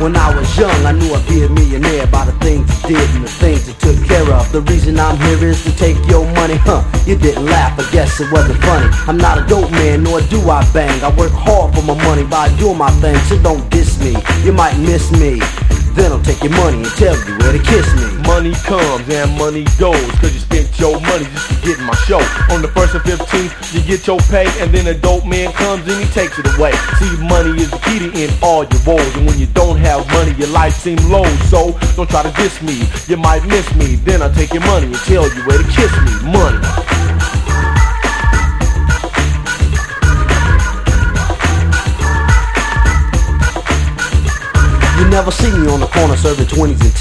When I was young, I knew I'd be a millionaire by the things you did and the things you took care of. The reason I'm here is to take your money, You didn't laugh, I guess it wasn't funny. I'm not a dope man, nor do I bang. I work hard for my money by doing my thing, so don't diss me, you might miss me. Then I'll take your money and tell you where to kiss me. Money comes and money goes, cause you spent your money just to get in my show. On the 1st and 15th, you get your pay, and then a dope man comes and he takes it away. See, money is the key to end all your woes, and when you don't have money, your life seems low. So don't try to diss me, you might miss me. Then I'll take your money and tell you where to kiss me. Money. You never see me on the corner serving 20s and